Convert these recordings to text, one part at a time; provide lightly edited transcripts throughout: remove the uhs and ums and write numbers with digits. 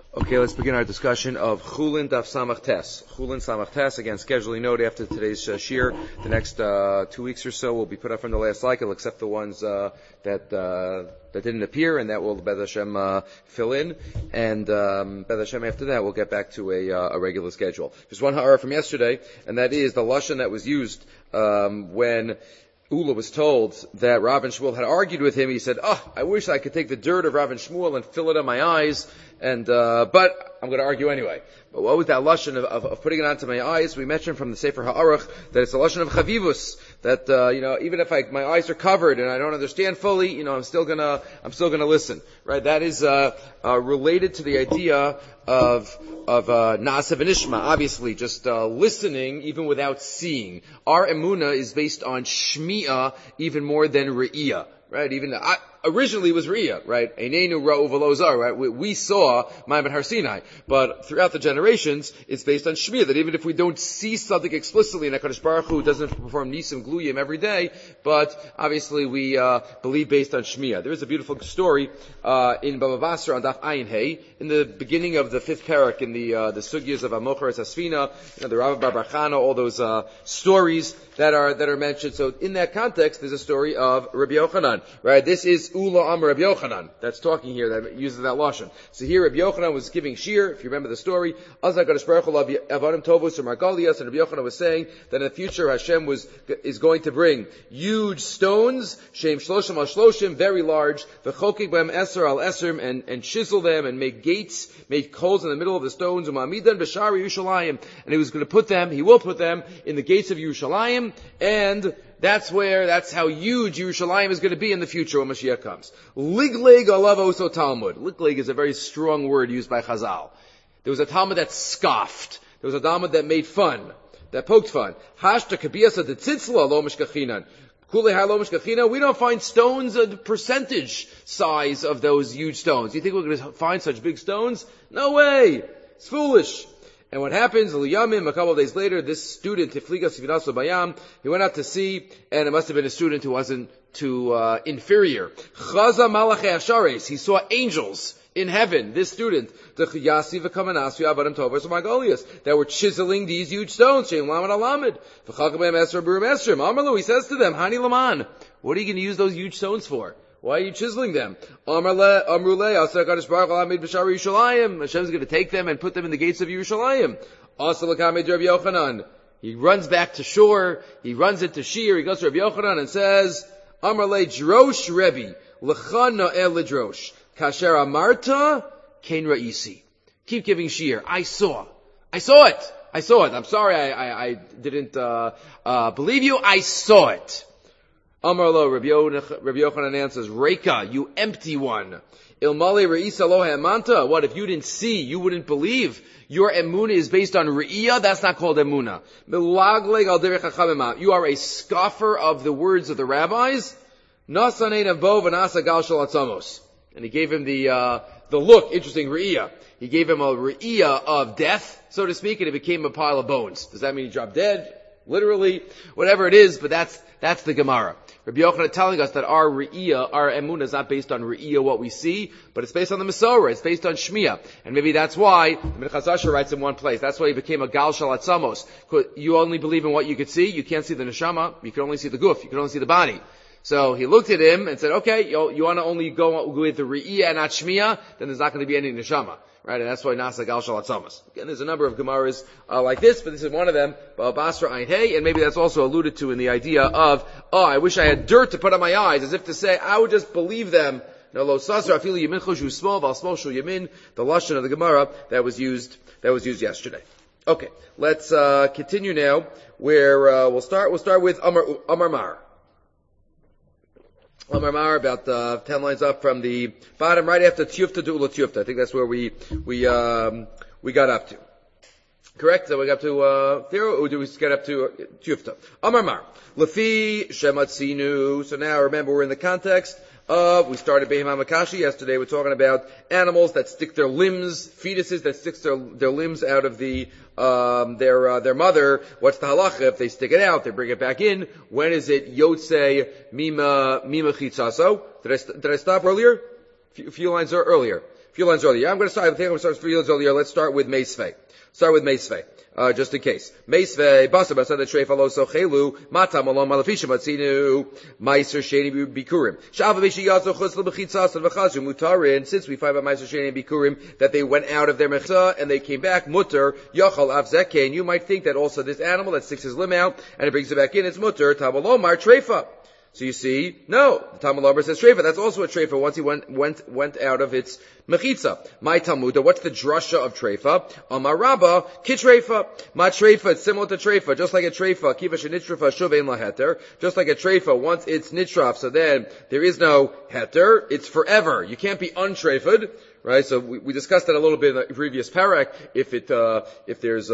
Okay, let's begin our discussion of Chulin Daf Samach Tes. Chulin Samach Tes, again, scheduling note after today's shir. The next 2 weeks or so will be put up from the last cycle, except the ones that didn't appear, and that will B'ez Hashem fill in. And B'ez Hashem after that, we'll get back to a regular schedule. There's one ha'ara from yesterday, and that is the lashon that was used when Ula was told that Rav and Shmuel had argued with him. He said, I wish I could take the dirt of Rav and Shmuel and fill it on my eyes, but I'm going to argue anyway. But what was that lashon of putting it onto my eyes? We mentioned from the Sefer HaAruch that it's a lashon of chavivus, that, even if my eyes are covered and I don't understand fully, I'm still gonna listen. Right? That is, related to the idea of Na'aseh v'nishma, obviously, just listening even without seeing. Our emunah is based on shmi'ah even more than re'iyah, right? Originally it was re'iyah, right? Einenu ra'u v'lo zar, right? We saw Ma'amad Har Sinai, but throughout the generations, it's based on shmi'ah, that even if we don't see something explicitly, and HaKadosh Baruch Hu doesn't perform nisim gluyim every day, but obviously we believe based on shmi'ah. There is a beautiful story in Baba Basra on Daf Ayin Hey, in the beginning of the 5th parak, in the sugyas of Amocher Asfina, the Rav Bar Chana, all those stories that are mentioned. So in that context, there's a story of Rabbi Yochanan, right? This is Ula Amar Rabbi Yochanan that's talking here, that uses that lashon. So here Rabbi Yochanan was giving shir, if you remember the story, Azak HaKadosh Baruch Hu Avadim Tovos or Margalias, and Rabbi Yochanan was saying that in the future Hashem is going to bring huge stones, Shem Shloshim al Shloshim, very large, V'chokik B'em Eser al Eser, and chisel them and make gates, make holes in the middle of the stones, U'mamidan B'shari Yerushalayim, and he will put them in the gates of Yerushalayim, and that's how huge Yerushalayim is going to be in the future when Mashiach comes. Ligleg alav oso Talmud. Ligleg is a very strong word used by Chazal. There was a Talmud that scoffed. There was a Talmud that made fun, that poked fun. Hashta kabiyasa de tzitzla lo mishkachinan. Kulei halo mishkachina. We don't find stones of the percentage size of those huge stones. You think we're going to find such big stones? No way. It's foolish. And what happens, Liyamim, a couple of days later, this student, Tifliga Sivinaso Bayam, he went out to sea, and it must have been a student who wasn't too inferior. Chaza Malachei Ashares, he saw angels in heaven, this student, that were chiseling these huge stones. He says to them, Hani Laman, what are you going to use those huge stones for? Why are you chiseling them? Hashem's going to take them and put them in the gates of Yerushalayim. He runs back to shore, he runs into Shir, he goes to Rabbi Yochanan and says, Amar le Drosh Rebbe, L'cha na'el l'drosh, Kasher amarta, Ken ra'isi. Keep giving Shir. I saw it. I'm sorry I didn't believe you. I saw it. Amar lo, Rabbi Yochanan answers, Reika, you empty one. Ilmale re'isa lo ha'emanta. What, if you didn't see, you wouldn't believe? Your emunah is based on re'iyah? That's not called emunah. Milagleg al derech hachamim. You are a scoffer of the words of the rabbis. Nasanein avo v'nasa gal shel atzamos. And he gave him the look, interesting, re'iyah. He gave him a re'iyah of death, so to speak, and it became a pile of bones. Does that mean he dropped dead? Literally, whatever it is, but that's the Gemara. Rabbi Yochanan telling us that our re'iyah, our emunah is not based on re'iyah, what we see, but it's based on the Masorah, it's based on Shmiya. And maybe that's why, the Minchas Asher writes in one place, that's why he became a Gal Shal Atzamos. You only believe in what you could see, you can't see the neshama, you can only see the guf, you can only see the body. So he looked at him and said, okay, you want to only go with the re'iyah and not Shmiya, then there's not going to be any neshama. Right, and that's why Nasa Gal Shal Atzamas. Again, there's a number of Gemaras like this, but this is one of them, Basra Ayin Hey, and maybe that's also alluded to in the idea of, I wish I had dirt to put on my eyes, as if to say, I would just believe them. No, lo sasra afilu yamin choshu small, val small shu yamin, the lashon of the Gemara that was used yesterday. Okay, let's continue now, where we'll start with Amar Mar. Amar Mar, about 10 lines up from the bottom, right after Tiyufta to Ula Tiyufta. I think that's where we got up to. Correct? So we got up to Thero, or do we get up to Tiyufta? Amar Mar. Lefi Shematzinu. So now remember, we're in the context of, we started Behemah Makashi yesterday. We're talking about animals that stick their limbs, fetuses that stick their limbs out of the their mother. What's the halacha if they stick it out? They bring it back in. When is it Yotzei Mima Chitzaso? Did I stop earlier? A few lines earlier. few lines earlier. I think I'm going to start a few lines earlier. Let's start with Meisvei. Just in case. Meisvei, Basa, Basa, the Treifa, Loso, Chelu, Matam, Alom, Malafisha, Matzinu, Meiser, Sheni, Bikurim. Shava, Vishi, Yazo, Chusla, Bechitzas, and Vachazu, Mutarin, since we find about Meiser, Sheni, and Bikurim, that they went out of their Mechza, and they came back, Mutter, Yachal, Avzeke, and you might think that also this animal that sticks his limb out, and it brings it back in, it's Mutter, Tabalomar, Treifa. So you see, no, the Talmud Lomar says treifa. That's also a treifa once he went out of its mechitza. My Talmud, what's the drasha of treifa? Amar Rabba, kitreifa. Ma treifa, it's similar to treifa, just like a treifa. Kiva shenitrafa shuvein laheter. Just like a treifa, once it's nitraf, so then there is no heter. It's forever. You can't be untreifed, right? So we discussed that a little bit in the previous parak. If there's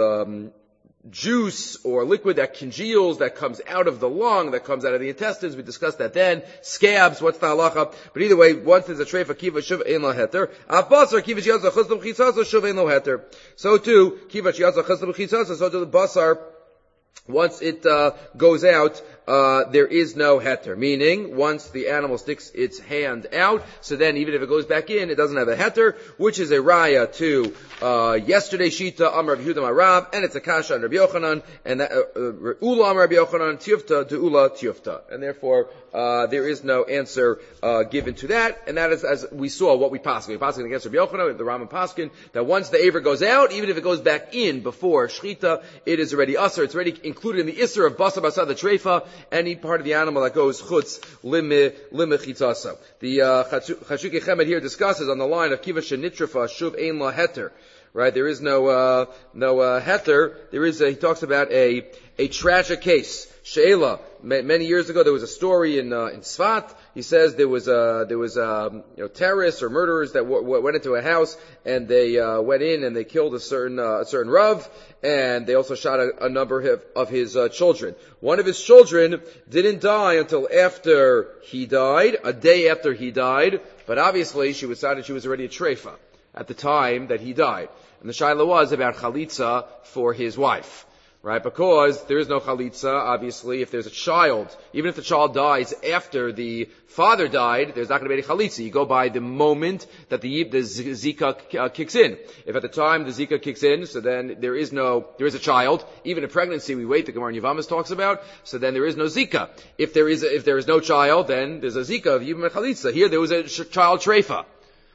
juice or liquid that congeals, that comes out of the lung, that comes out of the intestines. We discussed that then. Scabs, what's the halacha? But either way, once there's a treifa, kiva shuv ein lo heter. Basar, kiva shiazah chesed b'chitzasa, shuv ein lo heter. So too, kiva shiazah chesed b'chitzasa, so too the basar, once it goes out, there is no heter. Meaning, once the animal sticks its hand out, so then even if it goes back in, it doesn't have a heter, which is a raya to yesterday's shita, Amar Rabbi Yehuda Marav, and it's a kasha on Rabbi Yochanan, and Ula Amar Rabbi Yochanan, Tiyufta to Ula Tiyufta. And therefore, there is no answer given to that, and that is as we saw what we paskin. We paskin against Rabbi Yochanan, the Rambam paskin, that once the aver goes out, even if it goes back in before shchita, it is already usher, it's already included in the isser of basa basa, the treifa, any part of the animal that goes chutz lime chitzasa. The Chashuki Chemed here discusses on the line of kiva shenitrafa shuv ein la heter. Right, there is no heter. There is he talks about a tragic case. Sheila, many years ago, there was a story in Tzfat. He says there was terrorists or murderers that went into a house, and they went in and they killed a certain Rav, and they also shot a number of his children. One of his children didn't die until after he died, a day after he died, but obviously she decided she was already a treifa at the time that he died. And the shaila was about chalitza for his wife. Right? Because there is no chalitza, obviously, if there's a child, even if the child dies after the father died, there's not going to be any chalitza. You go by the moment that the zika kicks in. If at the time the zika kicks in, so then there is a child. Even in pregnancy, we wait, the Gemara in Yevamos talks about, so then there is no zika. If there is no child, then there's a zika of yibam chalitza. Here there was a child treifa.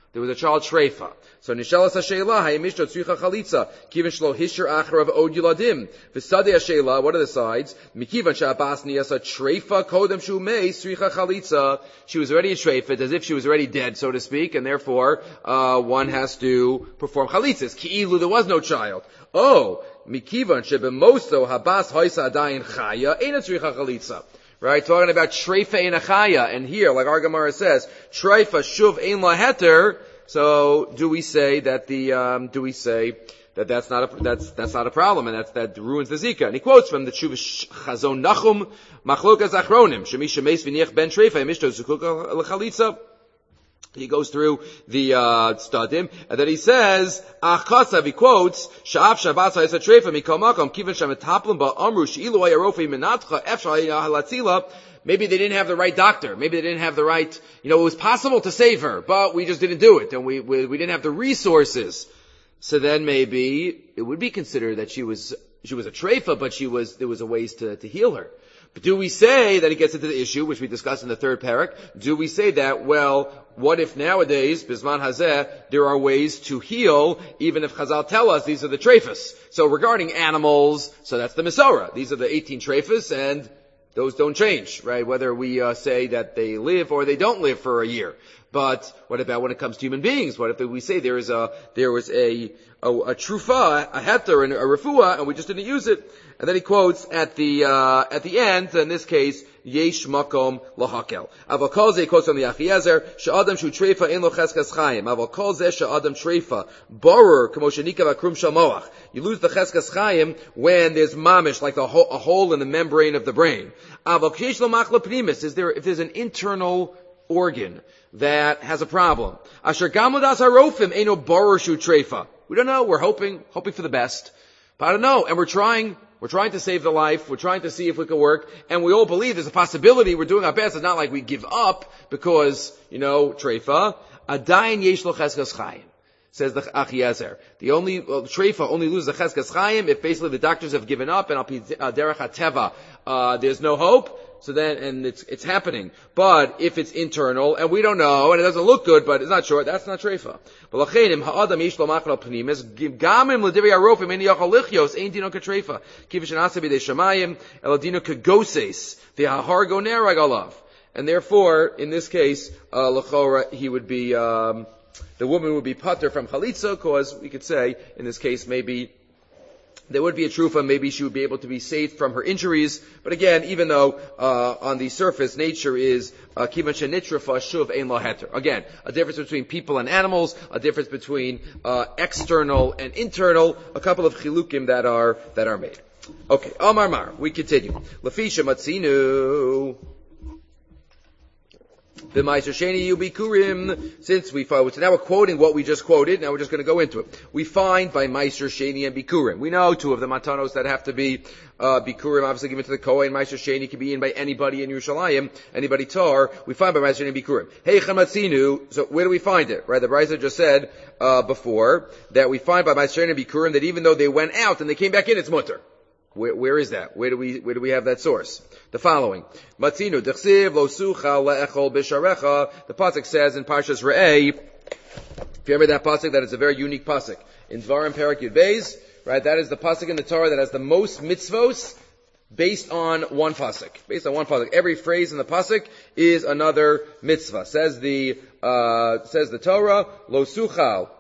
So nishalas hasheilah hayimishto tzricha chalitza kivan shlo hishur achar of od yuladim v'sadei hasheilah. What are the sides? Mikivan she'abas niyasa treifa kodem shu mei tzricha chalitza. She was already a treifa, as if she was already dead, so to speak, and therefore one has to perform chalitzas. Ki'ilu, there was no child. Oh, mikivan shebemosto habas hoisa adayin chaya eina tzricha chalitza. Right, talking about treifa ein achaya, and here, like our Gemara says, treifa shuv ein la heter. So, do we say that that's not a problem, and that ruins the zika? And he quotes from the Tshuva Chazon Nachum, Machlokas Achronim, Shemi Shemeis V'niach Ben Treifa, Mishto Zukuk L'Chalitza. He goes through the stadim, and then he says, Achkasav, he quotes, Sha'af Shabbat Ha'esa Treifa Mikol Makom Kivan Shemetaplim Ba'amru She'ilu Ha'yarofi Menatcha Efshal Ha'latzila. Maybe they didn't have the right doctor. Maybe they didn't have the right, it was possible to save her, but we just didn't do it, and we didn't have the resources. So then maybe it would be considered that she was a treifa, but there was a ways to heal her. But do we say that it gets into the issue, which we discussed in the third parak? Do we say that, well, what if nowadays, Bisman Hazeh, there are ways to heal, even if Chazal tell us these are the treifas? So regarding animals, so that's the Mesorah. These are the 18 treifas, and those don't change, right? Whether we say that they live or they don't live for a year. But what about when it comes to human beings? What if we say there was a trufa, a heter, and a refuah, and we just didn't use it? And then he quotes at the end, in this case, yesh makom lahakel. Aval kol ze, he quotes from the Achiezer, she'adam shu treifa in lo cheskas chayim. Aval kol ze she'adam treifa borer kamo shenika v'krum shel moach. You lose the cheskas chayim when there's mamish, like a hole in the membrane of the brain. Aval k'yesh lo machla pnimis, if there's an internal organ that has a problem. Asher gamudas harofim eno borer shu treifa. We don't know. We're hoping for the best. But I don't know. And we're trying to save the life. We're trying to see if we can work. And we all believe there's a possibility. We're doing our best. It's not like we give up because, treifa. Adayin yesh lo cheskas chayim. Says the Achiezer. The only treifa only loses the cheskes chayim if basically the doctors have given up and al pi derech hateva there's no hope. So then, and it's happening. But if it's internal and we don't know and it doesn't look good, but it's not sure, that's not treifa. But lachenim ha'adam ish lo machal pnimis gamim l'divrei arofim ein yachal lichios ein dino katreifa kivish anasa b'dei shamayim el dino kagoses v'hahargo nerag alav. And therefore, in this case, l'chora he would be. The woman would be pater from chalitza, because we could say, in this case, maybe there would be a trufa, maybe she would be able to be saved from her injuries. But again, even though on the surface nature is kivan shenitrafa shuv ein la heter. Again, a difference between people and animals, a difference between external and internal, a couple of chilukim that are made. Okay, Amar Mar, we continue. Lafisha matzinu. Since we find, so now we're quoting what we just quoted, now we're just going to go into it. We find by Meiser Sheni and Bikurim. We know two of the matanos that have to be Bikurim, obviously given to the Kohen. Meiser Sheni can be in by anybody in Yerushalayim, anybody tar. We find by Meiser Sheni and Bikurim. Hey Chamatzinu, so where do we find it? Right, the Brisa just said before that we find by Meiser Sheni and Bikurim that even though they went out and they came back in, it's mutter. Where is that? Where do we have that source? The following. Matzinu dechsiv lo sucha le'echol b'sharecha. The pasuk says in Parshas Re'eh, if you remember that pasuk, that is a very unique pasuk. In Dvarim Perek Yud Beis, right, that is the pasuk in the Torah that has the most mitzvos based on one pasuk. Based on one pasuk. Every phrase in the pasuk is another mitzvah. Says the Torah, lo sucha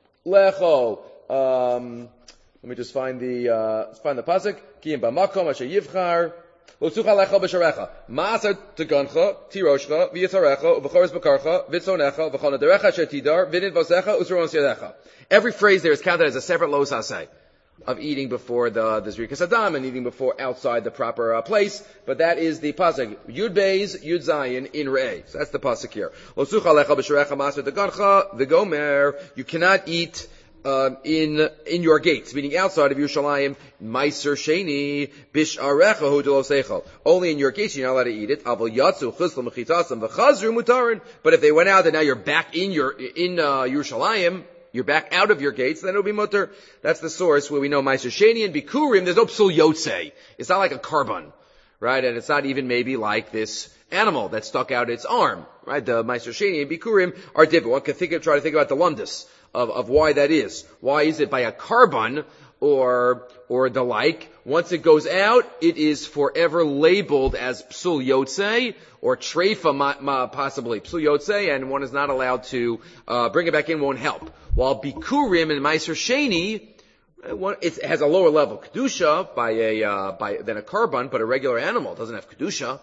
le'echol, let me just find the pasuk. Kiyim b'makom asher yivchar lo tzucha lecha b'sharecha ma'aser tegancha tiroshcha v'yitzarecha u'v'choros b'karcha v'tzonecha v'chol nederecha asher tidar v'nid vosecha u'sron sedecha. Every phrase there is counted as a separate los asay of eating before the zrikas adam and eating before outside the proper place. But that is the pasuk Yud Beis Yud Zayin in Re'eh. So that's the pasuk here. Lo tzucha lecha b'sharecha ma'aser tegancha v'gomer. You cannot eat in your gates, meaning outside of Yerushalayim, Meiser Sheni Bisharecha Hu Delosechal. Only in your gates you're not allowed to eat it. Avol Yatzu Chislam Mechitasam V'Chazru Mutarin. But if they went out and now you're back in Yerushalayim, you're back out of your gates, then it'll be mutter. That's the source where we know Meiser Sheni and Bikurim. There's no psul yotze. It's not like a carbon, right? And it's not even maybe like this animal that stuck out its arm, right? The Meiser Sheni and Bikurim are different. One can try to think about the lumdus of why that is. Why is it by a carbon or the like? Once it goes out, it is forever labeled as psul yotze or treifa possibly psul yotze, and one is not allowed to bring it back in. Won't help. While Bikurim and Meiser Sheni, it has a lower level kedusha than a carbon, but a regular animal doesn't have kedusha.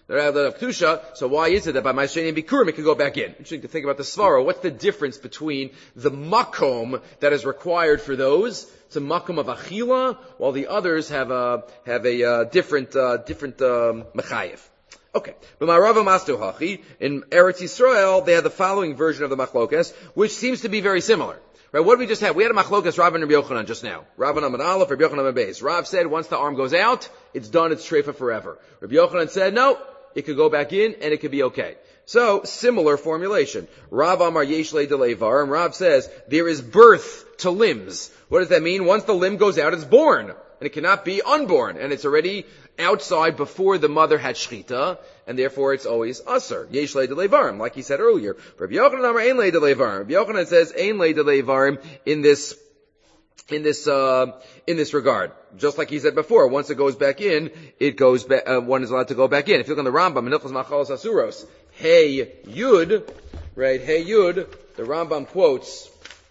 So why is it that by Meiser Sheni and Bikurim it can go back in? Interesting to think about the svara. What's the difference between the makom that is required for those? It's a makom of achila, while the others have a different mechayev. Okay. But Ma'arava Mastu Hachi, in Eretz Yisrael, they had the following version of the machlokas, which seems to be very similar. Right, what did we just have? We had a machlokas Rav and Rabbi Yochanan just now. Rav and Aleph, Rabbi Yochanan and Beis. Rav said once the arm goes out, it's done, it's treifa forever. Rabbi Yochanan said no, it could go back in and it could be okay. So, similar formulation. Rav Amar Yesh Le Deleivar, and Rav says there is birth to limbs. What does that mean? Once the limb goes out, it's born. And it cannot be unborn. And it's already outside before the mother had shchita, and therefore it's always usher. Yesh le deleivarim, like he said earlier. Rabbi Yochanan Amar ein le deleivarim. Rabbi Yochanan says ein le deleivarim in this regard. Just like he said before, once it goes back in, it goes back, one is allowed to go back in. If you look on the Rambam, Menachos Machalos Asuros, Hey Yud, right, Hey Yud, the Rambam quotes,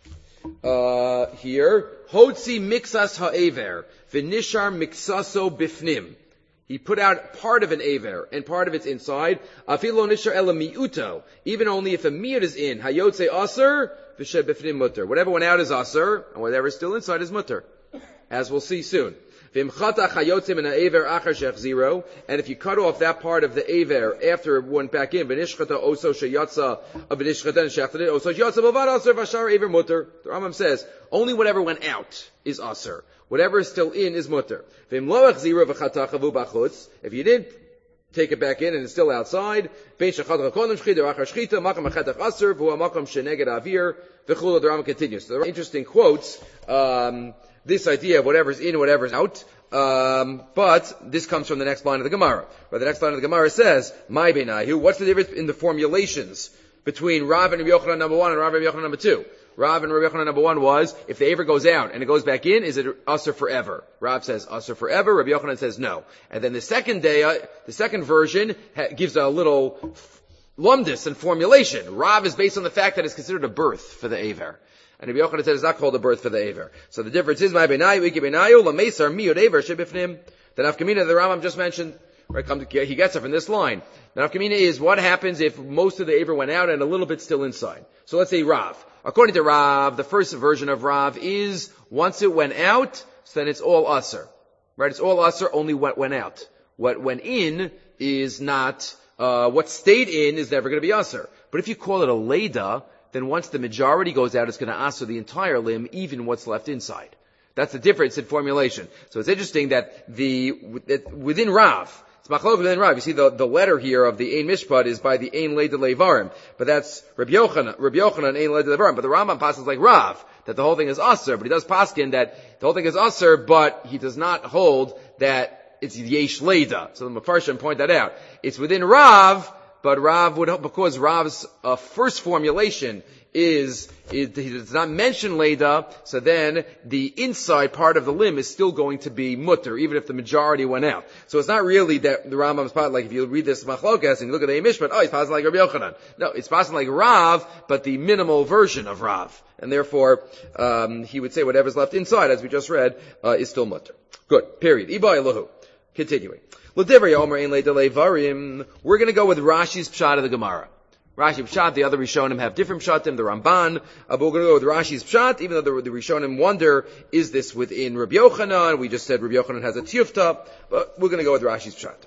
here, Hotzi mixas ha'ever, v'nishar mixaso bifnim. He put out part of an aver and part of its inside. Afilo nishar ela miuto. Even only if a miut is in. Hayotze aser, v'she bifnim mutter. Whatever went out is aser, and whatever is still inside is mutter. As we'll see soon. V'imchata chayotze min ha'ever achar shechziro. And if you cut off that part of the aver after it went back in, v'nishchata oso sheyatza, v'nishchata and shechtanit, oso sheyatza b'vad aser, v'ashar aver mutter. The Rambam says, only whatever went out is aser. Whatever is still in is mutter. If you didn't take it back in and it's still outside. The Rama continues. So interesting quotes, this idea of whatever's in, whatever's out. But this comes from the next line of the Gemara. Where the next line of the Gemara says, "My benayu." What's the difference in the formulations between Rav and Rabbi Yochanan number 1 and Rav and Rabbi Yochanan number 2? Rav and Rabbi Yochanan number 1 was, if the aver goes out and it goes back in, is it usher forever? Rav says usher forever. Rabbi Yochanan says no. And then the second version gives a little lumdus and formulation. Rav is based on the fact that it's considered a birth for the aver. And Rabbi Yochanan said it's not called a birth for the aver. So the difference is, my benayu, iki benayu, lamesar miyod aver shebifnim. The nafkamina the Rambam just mentioned, right, he gets it from this line. The nafkamina is what happens if most of the aver went out and a little bit still inside. So let's say Rav. According to Rav, the first version of Rav is, once it went out, so then it's all usher. Right? It's all usher, only what went out. What went in is not, what stayed in is never going to be usher. But if you call it a leda, then once the majority goes out, it's going to usher the entire limb, even what's left inside. That's the difference in formulation. So it's interesting that within Rav, it's machlok within Rav. You see the letter here of the Ein Mishpat is by the Ein Leda Levarim. But that's Rabbi Yochanan Ein Leda Levarim. But the Rambam passes like Rav, that the whole thing is usher. But he does paskin that the whole thing is usher, but he does not hold that it's Yesh Leda. So the Mefarshim point that out. It's within Rav, but Rav would, because Rav's first formulation he does not mention Leda, so then the inside part of the limb is still going to be mutter, even if the majority went out. So it's not really that the Rambam's part, like if you read this machlokas and you look at the Mishpat, he's passing like Rabbi Yochanan. No, it's passing like Rav, but the minimal version of Rav. And therefore, he would say whatever's left inside, as we just read, is still mutter. Good. Period. Iba Elohu. Continuing. We're going to go with Rashi's Pshat of the Gemara. Rashi Pshat, the other Rishonim have different Pshatim, the Ramban, but we're going to go with Rashi's Pshat, even though the Rishonim wonder, is this within Rabbi Yochanan? We just said Rabbi Yochanan has a tiyufta, but we're going to go with Rashi's Pshat.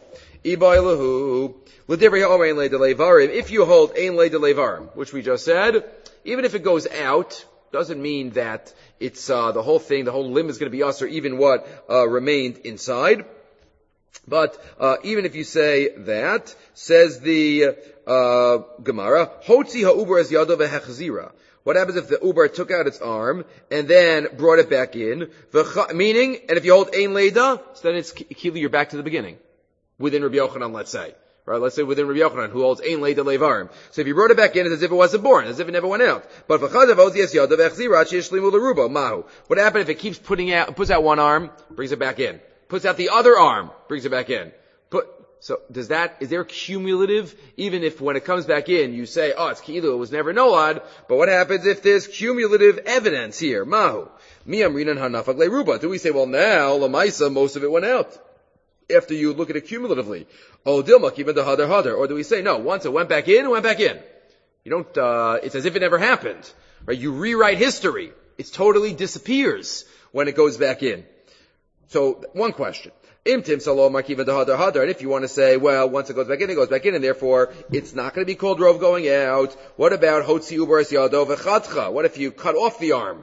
If you hold Ein Le de Levarim, which we just said, even if it goes out, doesn't mean that it's the whole thing, the whole limb is going to be us, or even what remained inside. But even if you say that, says the Gemara, Hotzi ha'ubar es yado v'hechzira. What happens if the ubar took out its arm and then brought it back in? Meaning, and if you hold ein leda, so then it's kili, you're back to the beginning. Within Rabbi Yochanan, let's say. Right, let's say within Rabbi Yochanan, who holds ein leda levarim. So if you brought it back in, it's as if it wasn't born, as if it never went out. But what happened if it keeps puts out one arm, brings it back in? Puts out the other arm, brings it back in. So is there cumulative, even if when it comes back in, you say, it's ki'ilu, it was never nolad, but what happens if there's cumulative evidence here? Mahu. Miyamrinan hanafak leruba. Do we say, well now, lamaisa, most of it went out? After you look at it cumulatively. Oh, dilma, even the hadar. Or do we say, no, once it went back in, it went back in. You don't, it's as if it never happened. Right? You rewrite history. It totally disappears when it goes back in. So, one question. And if you want to say, well, once it goes back in, and therefore it's not going to be called rov going out. What about hotzi ubar es yado v'chadcha? What if you cut off the arm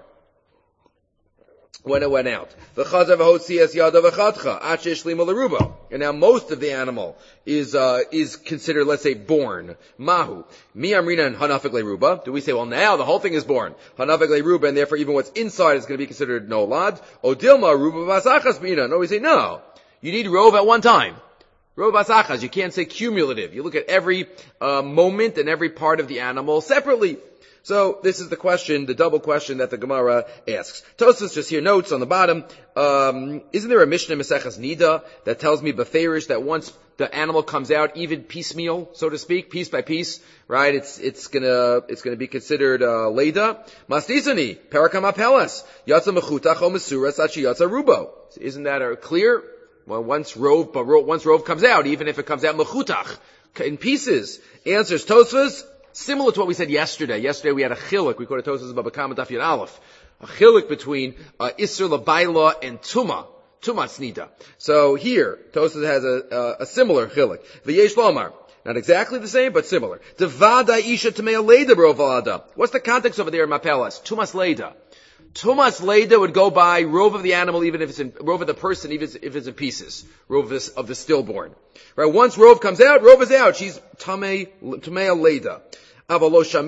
when it went out? V'chadcha v'hotzi es yado v'chadcha at she'ishlimu l'ruba. And now most of the animal is considered, let's say, born. Mahu. Mi amrinan hanafik leruba. Do we say, well, now the whole thing is born. Hanafik leruba, and therefore even what's inside is going to be considered nolad. Odilma ruba v'asachas b'ina. No, we say, no. You need rov at one time. Rov asachas. You can't say cumulative. You look at every moment and every part of the animal separately. So this is the question, the double question that the Gemara asks. Tosfos just here notes on the bottom. Isn't there a Mishnah Maseches Nida that tells me beferish that once the animal comes out, even piecemeal, so to speak, piece by piece, right? It's gonna be considered leda. Mastisani parakam apelas yatsa mechutach o mesuras achi yatsa rubo. Isn't that clear? Well, once rov comes out, even if it comes out mechutach, in pieces. Answers Tosfos, similar to what we said yesterday. Yesterday we had a chiluk, we called it Tosfos Babakam Daf Yud Aleph. A chiluk between Isser L'Bayla and Tumah Snida. So here, Tosfos has a similar chiluk. V'yesh Lomar. Not exactly the same, but similar. Devada Isha Tamei Leda Bro Valada. What's the context over there in Mapelas? Tumas Leda. Tumas Leda would go by rove of the animal, even if it's in, rove of the person, even if it's in pieces. Rove of the stillborn. Right? Once rove comes out, rove is out. She's Tamei Leda. You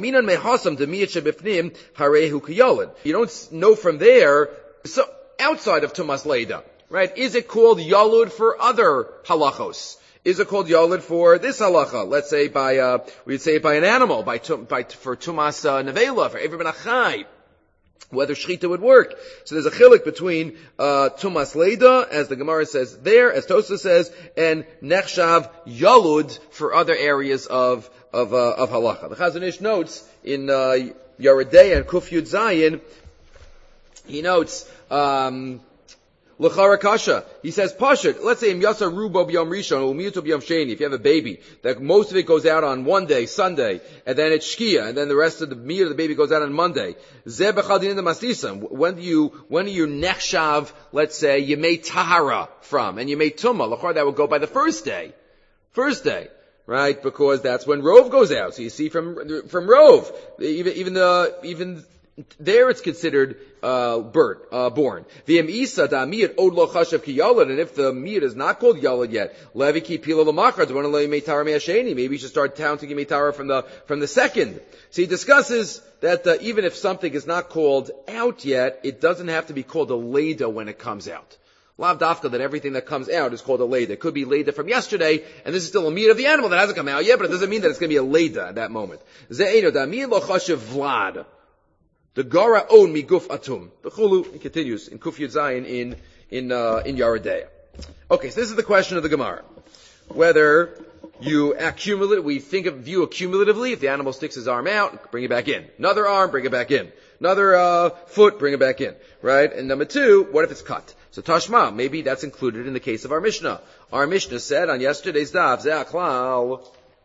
don't know from there, so outside of Tumas Leda, right? Is it called Yalud for other halachos? Is it called Yalud for this halacha? Let's say we'd say by an animal, for Tumas Nevela, for Ever Ben Achai. Whether shchita would work. So there's a chilik between Tumas Leda, as the Gemara says there, as Tosa says, and Nechshav Yalud for other areas of halacha. The Chazon Ish notes in Yeridea and Kuf Yud Zayin, he notes L'chara kasha. He says, Pashut, let's say, Yasa Rubo B'yom Rishon, U'miyuto B'yom Sheni, if you have a baby, that most of it goes out on one day, Sunday, and then it's Shkia, and then the rest of the meat of the baby goes out on Monday. Zeh b'chal dinin d'masisam. When do you nechshav, let's say, you made tahara from, and you made tumah, l'chara, that would go by the first day. Right? Because that's when rove goes out. So you see from rove, even there it's considered born. V'em isa da'amiyat od lo chashav ki yalad, and if the miyat is not called yalad yet, levi ki pila l'machar, d'wana lo yimei tara me'asheni, maybe you should start counting yimei tara from the second. So he discusses that even if something is not called out yet, it doesn't have to be called a leda when it comes out. Lav dafka, that everything that comes out is called a leda. It could be leda from yesterday, and this is still a meat of the animal that hasn't come out yet, but it doesn't mean that it's going to be a leda at that moment. Ze'eno da'amiyat lo chashav vlad. The Gara own miguf atum. The Chulu, he continues in Kuf Yud Zayin in Yeridea. Okay, so this is the question of the Gemara. Whether you view accumulatively, if the animal sticks his arm out, bring it back in. Another arm, bring it back in. Another foot, bring it back in. Right? And number two, what if it's cut? So Tashma, maybe that's included in the case of our Mishnah. Our Mishnah said on yesterday's daf, Ze'aklal,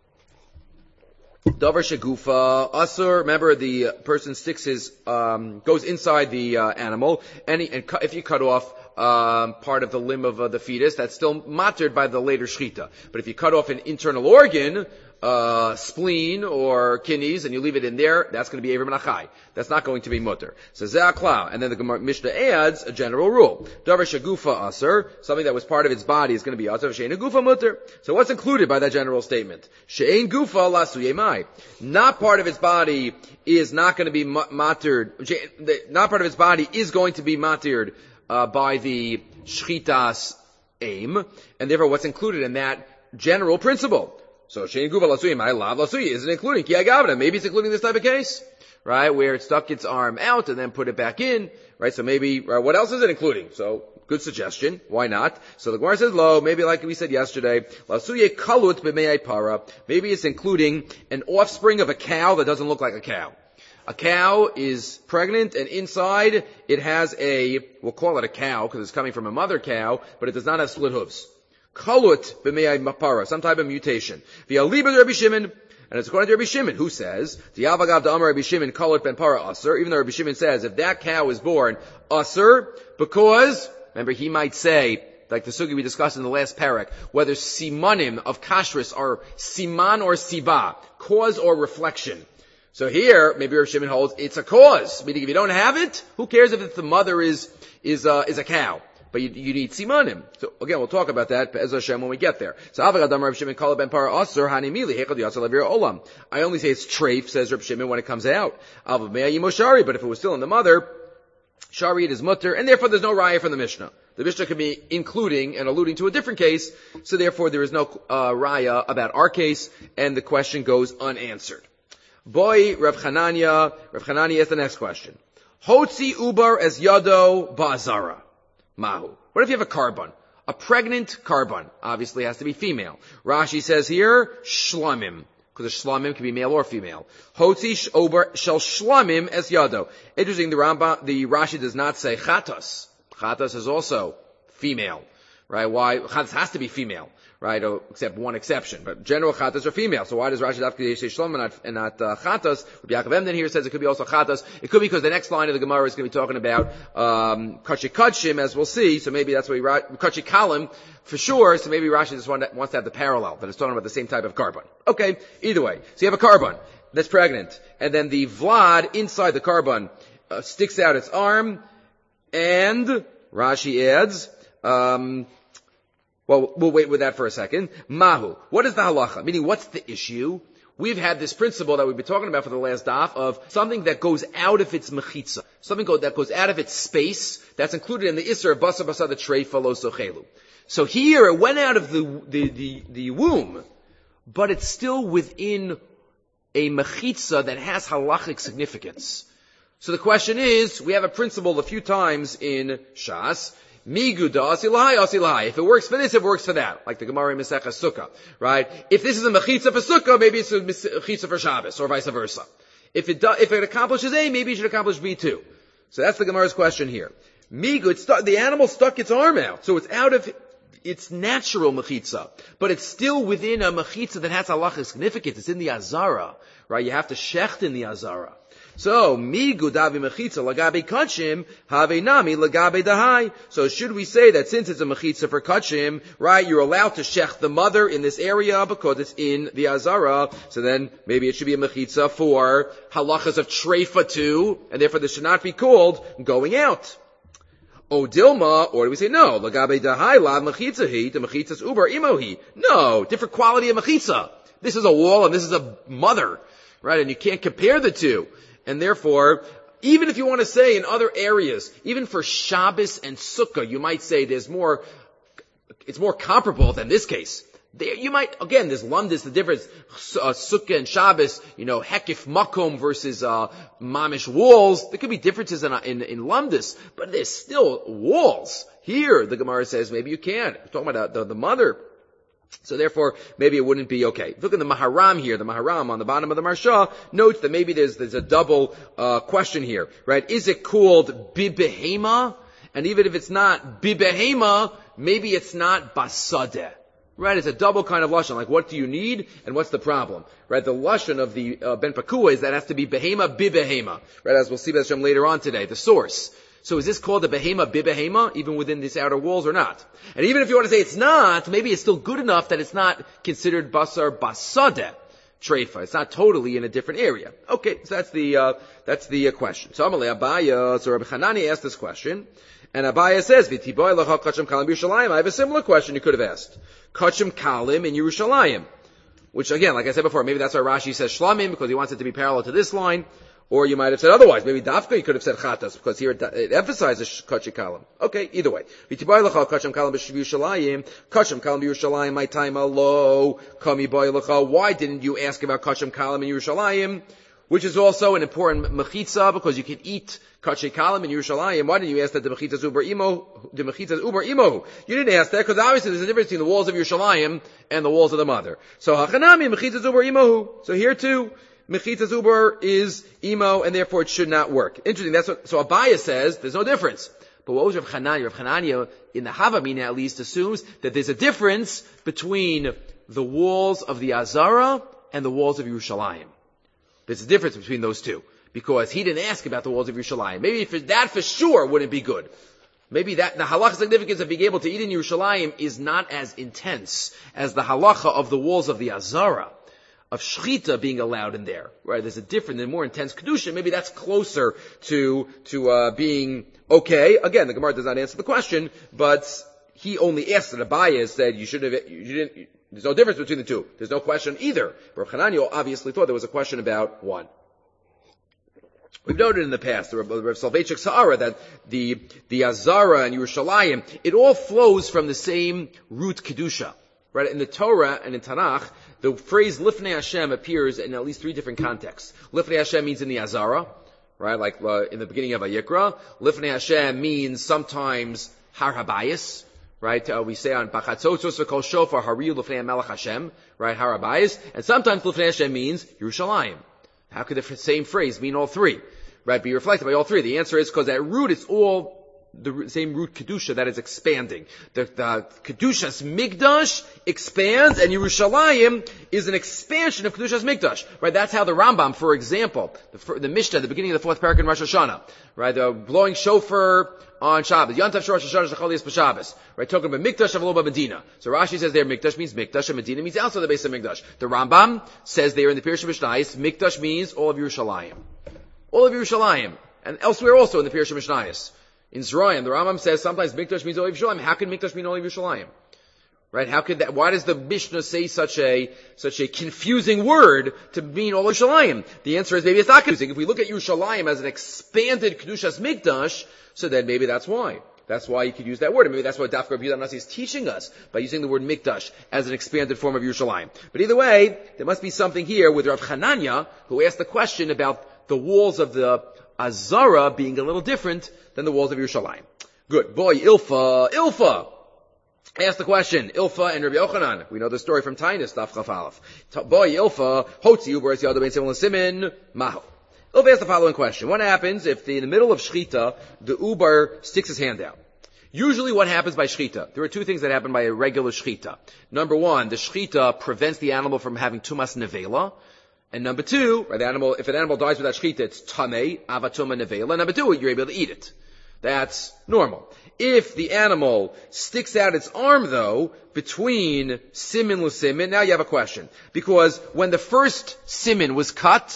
Davar shegufa asur. Remember, the person sticks goes inside the animal, and if you cut off part of the limb of the fetus, that's still mattered by the later shchita. But if you cut off an internal organ, spleen or kidneys, and you leave it in there, that's going to be Ever Ben Achai. That's not going to be mutter. So Ze'akla, and then the Mishnah adds a general rule. Davar shegufa asur, something that was part of its body is going to be asur. She'ein gufa mutter. So what's included by that general statement? She'ein gufa lasuye mai. Not part of its body is not going to be mattered. Not part of its body is going to be mattered by the shchitas aim, and therefore what's included in that general principle? So she'ein gufa lasuye mai lav lasuye isn't including ki agavna. Maybe it's including this type of case. Right, where it stuck its arm out and then put it back in, right? So maybe, what else is it including? So, good suggestion. Why not? So the Gemara says, lo, maybe like we said yesterday, lasuye kalut b'mei para. Maybe it's including an offspring of a cow that doesn't look like a cow. A cow is pregnant, and inside it has we'll call it a cow because it's coming from a mother cow, but it does not have split hooves. Kalut b'mei para, some type of mutation. V'aliba Rabbi Shimon. And it's according to Rabbi Shimon, who says, Diavagav da'amar Rabbi Shimon kalut ben para asur, even though Rabbi Shimon says, if that cow is born asur, because, remember, he might say, like the sugi we discussed in the last parak, whether simanim of kashrus are siman or siba, cause or reflection. So here, maybe Rabbi Shimon holds, it's a cause. Meaning if you don't have it, who cares if the mother is a cow? But you need simanim. So again, we'll talk about that Be'ez Hashem when we get there. So Rabbi Shimon called ben para asur hanimili hechad yasal avir olam. I only say it's treif, says Rabbi Shimon, when it comes out. Avav me'ayim shari, but if it was still in the mother, shari it is mutter, and therefore there's no raya from the Mishnah. The Mishnah could be including and alluding to a different case, so therefore there is no raya about our case, and the question goes unanswered. Boy, Rav Chananya is the next question. Hotzi ubar es yado ba'azara. Mahu. What if you have a carbon? A pregnant carbon. Obviously has to be female. Rashi says here, shlamim. Because a shlamim can be male or female. Hotzi ober shel shlamim es yado. Interesting, the Rashi does not say chatas. Chatas is also female. Right? Why? Chatas has to be female. Right? Except one exception. But general chatas are female. So why does Rashi say shlamim and not chatas? Rabbi Yaakov Emden here says it could be also chatas. It could be because the next line of the Gemara is going to be talking about kachi kachim, as we'll see. So maybe that's why kachi kalim for sure. So maybe Rashi just wants to have the parallel that it's talking about the same type of carbon. Okay. Either way, so you have a carbon that's pregnant, and then the vlad inside the carbon sticks out its arm, and Rashi adds, well, we'll wait with that for a second. Mahu. What is the halacha? Meaning, what's the issue? We've had this principle that we've been talking about for the last daf of something that goes out of its mechitza. Something that goes out of its space. That's included in the Isser of Basar Basar the Treifa Lo Sochelu. So here, it went out of the womb, but it's still within a mechitza that has halachic significance. So the question is, we have a principle a few times in Shas, Miguda asilahai asilahai. If it works for this, it works for that. Like the Gemara in Masechah Sukkah, right? If this is a mechitza for Sukkah, maybe it's a mechitza for Shabbos, or vice versa. If it accomplishes A, maybe it should accomplish B too. So that's the Gemara's question here. Migud, the animal stuck its arm out, so it's out of its natural mechitza, but it's still within a mechitza that has halachic significance. It's in the azara, right? You have to shecht in the azara. So, mi gudavi mechitza lagabe kachim, have nami lagabe dahai. So should we say that since it's a mechitza for kachim, right, you're allowed to shech the mother in this area because it's in the azara, so then maybe it should be a mechitza for halachas of treifa too, and therefore this should not be called going out. O Dilma, or do we say no? Lagabe dahai la mechitzahi, the mechitza's uber imohi. No, different quality of mechitza. This is a wall and this is a mother, right? And you can't compare the two. And therefore, even if you want to say in other areas, even for Shabbos and Sukkah, you might say it's more comparable than this case. There, you might, again, there's lumdis, the difference, Sukkah and Shabbos, hekif makom versus, mamish walls. There could be differences in lumdis, but there's still walls. Here, the Gemara says, maybe you can. We're talking about the mother. So therefore, maybe it wouldn't be okay. Look at the Maharam here. The Maharam on the bottom of the Marsha notes that maybe there's a double, question here, right? Is it called bibehema? And even if it's not bibehema, maybe it's not basadeh. Right, it's a double kind of lashon. Like, what do you need, and what's the problem? Right, the lashon of the Ben Pakua is that it has to be behema bibehema. Right, as we'll see Hashem later on today, the source. So is this called a behema bibehema, even within these outer walls, or not? And even if you want to say it's not, maybe it's still good enough that it's not considered basar basadeh treifa. It's not totally in a different area. Okay, so that's the question. So Amalei Abaya, so Rabbi Hanani asked this question. And Abaya says, "V'tiboy lecha kachim kalim b'Yerushalayim." I have a similar question you could have asked. Kachim kalim in Yerushalayim, which again, like I said before, maybe that's why Rashi says shlamim because he wants it to be parallel to this line, or you might have said otherwise. Maybe dafka you could have said chatas because here it emphasizes kachim kalim. Okay, either way. V'tiboy lecha kachim kalim b'Yerushalayim. Kachim kalim b'Yerushalayim. My time alo kami boy lecha. Why didn't you ask about kachim kalim in Yerushalayim? Which is also an important mechitza because you can eat kachei kalim in Yerushalayim. Why didn't you ask that the mechitza's uber imo? You didn't ask that because obviously there's a difference between the walls of Yerushalayim and the walls of the mother. So hachanami mechitza's uber imohu. So here too, mechitza's uber is imo, and therefore it should not work. Interesting. So Abaya says there's no difference. But what was Rav Chananya? Rav Chananya, in the Havamina at least, assumes that there's a difference between the walls of the Azara and the walls of Yerushalayim. There's a difference between those two. Because he didn't ask about the walls of Yerushalayim. Maybe that for sure wouldn't be good. Maybe that, the halacha significance of being able to eat in Yerushalayim is not as intense as the halacha of the walls of the Azara, of Shechita being allowed in there. Right? There's a different and more intense Kedusha. Maybe that's closer to being okay. Again, the Gemara does not answer the question, but he only asked that Abaya said there's no difference between the two. There's no question either. Rav Chananya obviously thought there was a question about one. We've noted in the past, the Rav Soloveitchik Sa'ara, that the Azara and Yerushalayim, it all flows from the same root Kedusha. Right? In the Torah and in Tanakh, the phrase Lifnei Hashem appears in at least 3 different contexts. Lifnei Hashem means in the Azara, right? Like in the beginning of Vayikra. Lifnei Hashem means sometimes Har Habayis. Right, we say on Bachatzotzos v'kol shofar hariyu l'fnei Melech Hashem, right, Har Habayis, and sometimes l'fnei Hashem means Yerushalayim. How could the same phrase mean all 3? Right, be reflected by all 3? The answer is because at root it's all the same root Kedusha that is expanding. The Kedusha's Mikdash expands, and Yerushalayim is an expansion of Kedusha's Mikdash. Right, that's how the Rambam, for example, the Mishnah, the beginning of the 4th parak in Rosh Hashanah, right, the blowing shofar on Shabbos. Yantav Shor Rosh Hashanah Shachol Yis B'Shabbos. Right, talking about Mikdash Avlo Medina. So Rashi says there Mikdash means Mikdash, and Medina means outside the base of Mikdash. The Rambam says there in the Pirush Mishnayos, Mikdash means all of Yerushalayim. All of Yerushalayim. And elsewhere also in the Pirush Mishnayos. In Zerayim, the Rambam says sometimes Mikdash means Olav Yerushalayim. How can Mikdash mean Olav Yerushalayim? Right? How could that, why does the Mishnah say such a confusing word to mean Olav Yerushalayim? The answer is maybe it's not confusing. If we look at Yerushalayim as an expanded Kedushas Mikdash, so then maybe that's why. That's why you could use that word. And maybe that's what Daf Rabbi Yehuda Nasi is teaching us by using the word Mikdash as an expanded form of Yerushalayim. But either way, there must be something here with Rav Chananya, who asked the question about the walls of the Azara being a little different than the walls of Yerushalayim. Good. Boy, Ilfa. Ask the question. Ilfa and Rabbi Yochanan. We know the story from Tainus, Daf Chaf Aleph. Boy, Ilfa, Hotzi Uber Es Yado Ben Simon Simin, Mahu. Ilfa asked the following question. What happens if in the middle of Shechita, the Uber sticks his hand out? Usually what happens by Shechita? There are two things that happen by a regular Shechita. Number one, the Shechita prevents the animal from having Tumas Nevela. And number two, if an animal dies without Shechita, it's Tamei, Avatuma Nevela. Number two, you're able to eat it. That's normal. If the animal sticks out its arm, though, between simin l'simin, now you have a question. Because when the first simin was cut,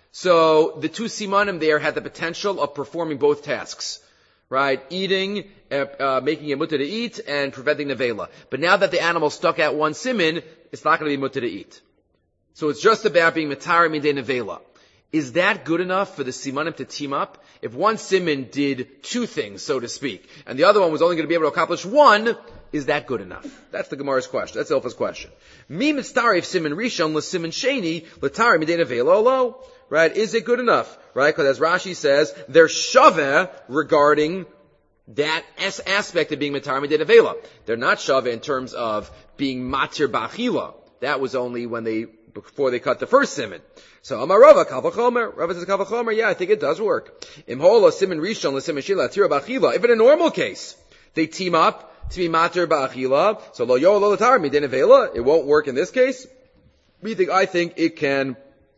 so the two simanim there had the potential of performing both tasks. Right? Eating, making it mutter to eat, and preventing nevela. But now that the animal stuck out one simin, it's not going to be mutter to eat. So it's just about being matar midei nevela. Is that good enough for the simanim to team up? If one siman did two things, so to speak, and the other one was only going to be able to accomplish one, is that good enough? That's the Gemara's question. That's Ilfa's question. Mi mitzarif siman rishon l'siman sheni l'tar midei nevela olo. Right? Is it good enough? Right? Because as Rashi says, they're shaveh regarding that aspect of being matar midei nevela. They're not shaveh in terms of being matir ba'achila. That was only before they cut the first siman. So Amar Rava Kavachomer. Rava says Kavachomer. Yeah, I think it does work. Imhola siman rishon l'siman shila tira ba'achila. If in a normal case they team up to be matir ba'achila, so lo yo lo latar midei nevela, it won't work in this case. I think it can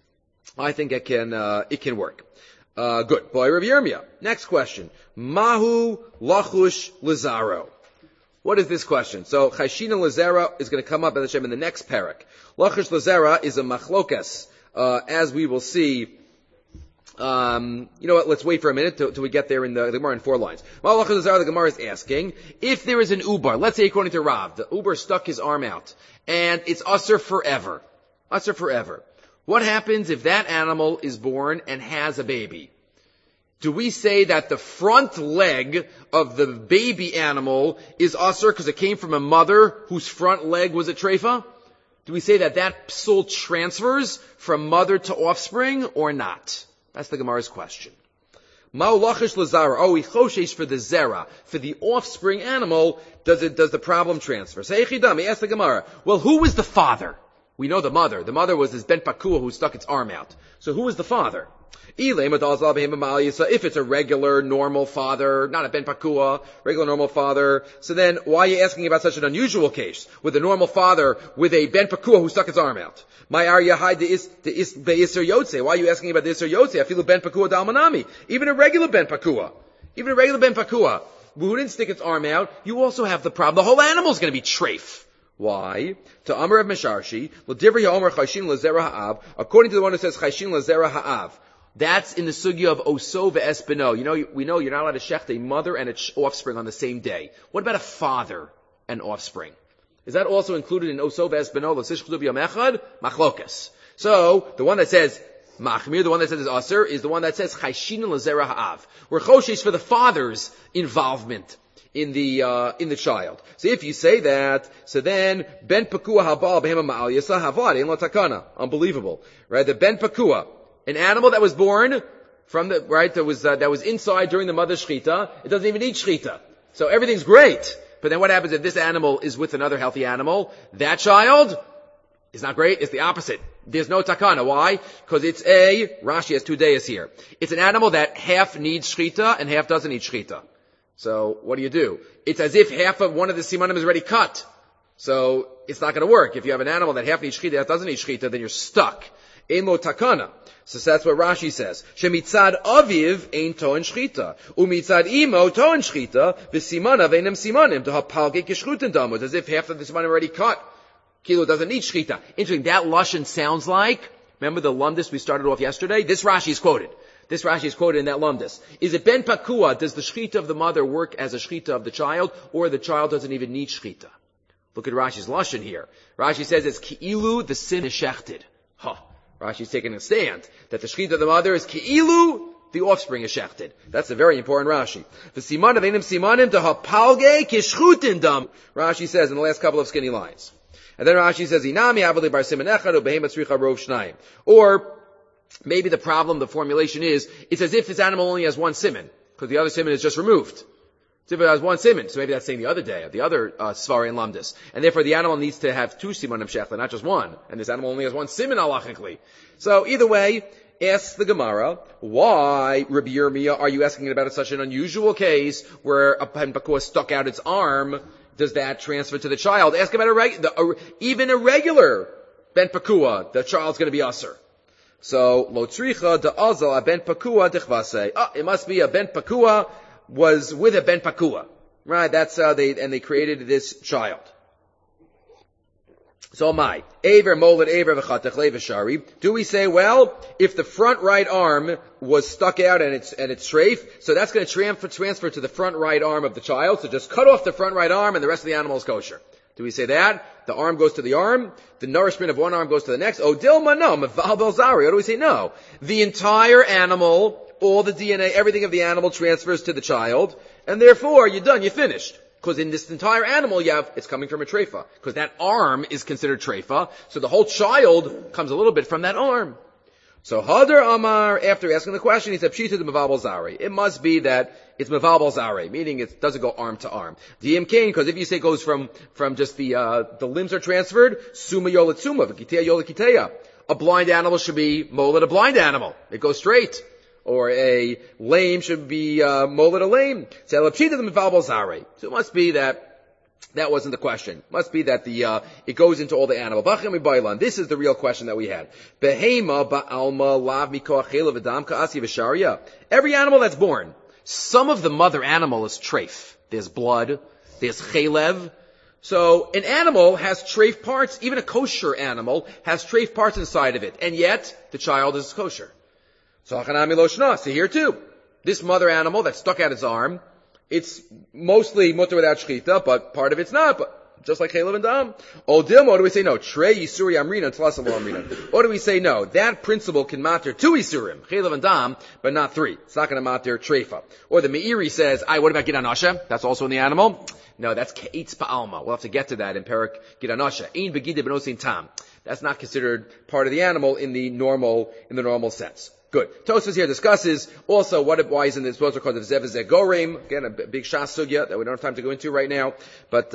work. Good. Boy, Rav Yirmiyah. Next question. Mahu lachush lizaro. What is this question? So, Chayshin and Lazera is going to come up, in the next parak. Lachush Lazera is a machlokas, as we will see. You know what? Let's wait for a minute till we get there in the Gemara in 4 lines. Lachush Lazera, the Gemara is asking, if there is an ubar, let's say according to Rav, the ubar stuck his arm out, and it's usher forever. Usher forever. What happens if that animal is born and has a baby? Do we say that the front leg of the baby animal is usher because it came from a mother whose front leg was a treifa? Do we say that psul transfers from mother to offspring or not? That's the Gemara's question. Ma'ulachish lazara. Oh, we choshesh for the zera. For the offspring animal, does the problem transfer? Say Echidam, ask the Gemara. Well, who was the father? We know the mother. The mother was this Ben Pakua who stuck its arm out. So who was the father? If it's a regular, normal father, not a Ben Pakua, regular, normal father, so then why are you asking about such an unusual case with a normal father with a Ben Pakua who stuck its arm out? Why are you asking about the Isser Yotze? I feel a Ben Pakua Dalmanami. Even a regular Ben Pakua. Who didn't stick its arm out, you also have the problem. The whole animal's going to be treif. Why? To Amar of Mesharshi, according to the one who says Chayshin Lazera Ha'av. That's in the sugya of Oso ve'es beno. We know you're not allowed to shecht a mother and its offspring on the same day. What about a father and offspring? Is that also included in Oso ve'es beno? Machlokas. So, the one that says Machmir, the one that says is Aser, is the one that says Chayshin Lazera Ha'av. Where Choshesh for the father's involvement in the child. So if you say that, so then Ben Pakua Habal Behema Ma'al Yasa Havad Ein Lo Takana. Unbelievable. Right? The Ben Pakua, an animal that was born from that was inside during the mother's shechita, it doesn't even eat shechita. So everything's great. But then what happens if this animal is with another healthy animal? That child is not great, it's the opposite. There's no takana. Why? Because Rashi has 2 days here. It's an animal that half needs shechita and half doesn't need shechita. So, what do? It's as if half of one of the simanim is already cut. So, it's not going to work. If you have an animal that half needs shechita, half doesn't need shechita, then you're stuck. Ein lo takana. So that's what Rashi says. Shemitzad aviv ein tohen shechita. Umitzad imo tohen shechita. V'simana v'einem simanim. To hapalge kishrutin damo. It's as if half of the simanim already cut. Kilo doesn't need shechita. Interesting. That lashon sounds like, remember the lumdis we started off yesterday? This Rashi is quoted. This Rashi is quoted in that Lumdis. Is it ben pakua? Does the shchita of the mother work as a shchita of the child, or the child doesn't even need shchita? Look at Rashi's lashon here. Rashi says it's ki'ilu, the sin is shechted. Rashi's taking a stand that the shchita of the mother is ki'ilu, the offspring is shechted. That's a very important Rashi. The siman of enim simanim to hapalge kishchutin dam. Rashi says in the last couple of skinny lines. And then Rashi says, Inami avali bar siman echad ubehemat tzricha rov shnayim. Or maybe the problem, the formulation is, it's as if this animal only has one siman, because the other siman is just removed. As if it has one siman. So maybe that's saying the other day, the other Svari and Lamdis. And therefore the animal needs to have two simanim shechla, not just one. And this animal only has one siman halachically. So either way, ask the Gemara, why, Rabbi Yirmiyah, are you asking about such an unusual case where a ben pakua stuck out its arm? Does that transfer to the child? Ask about even a regular ben pakua, the child's going to be usher. So, lo tzricha de azal a ben pakua dechvase. It must be a ben pakua was with a ben pakua. Right, that's how they created this child. So my, Aver moled Aver v'chatech leveshari. Do we say, well, if the front right arm was stuck out and it's strafe, so that's going to transfer to the front right arm of the child, so just cut off the front right arm and the rest of the animal is kosher. Do we say that? The arm goes to the arm, the nourishment of one arm goes to the next. Oh, Dilma, no, Meval Belzari. Or do we say no? The entire animal, all the DNA, everything of the animal transfers to the child, and therefore you're done, you're finished. Because in this entire animal it's coming from a treifa. Because that arm is considered treifa, so the whole child comes a little bit from that arm. So Hadar Amar, after asking the question, he said, Pshita the Meval Belzari. It must be that it's Meval Belzari, meaning it doesn't go arm to arm. Diem Kain, because if you say it goes from just the limbs are transferred, Suma Yola Tsuma, V'kiteya Yola Kiteya. A blind animal should be moled a blind animal. It goes straight. Or a lame should be moled a lame. So it must be that wasn't the question. It must be that it goes into all the animal. This is the real question that we had. Every animal that's born, some of the mother animal is treif. There's blood, there's chelev. So an animal has treif parts, even a kosher animal has treif parts inside of it, and yet the child is kosher. So here too, this mother animal that stuck out its arm, it's mostly mutter without shchita, but part of it's not, but just like chelev and dam. Odim, or do we say no? Trey yisuri amrina, tlasam amrina. Or do we say no? That principle can matter two yisurim, chelev and dam, but not three. It's not going to matter treifa. Or the Meiri says, what about gidanasha? That's also in the animal? No, that's ke'etz pa'alma. We'll have to get to that in Perak gidanasha. Ein begida benosin tam. That's not considered part of the animal in the normal sense. Good. Tosfos here discusses also why isn't this supposed to call the Zev Gorim? Again, a big shas sugya that we don't have time to go into right now. But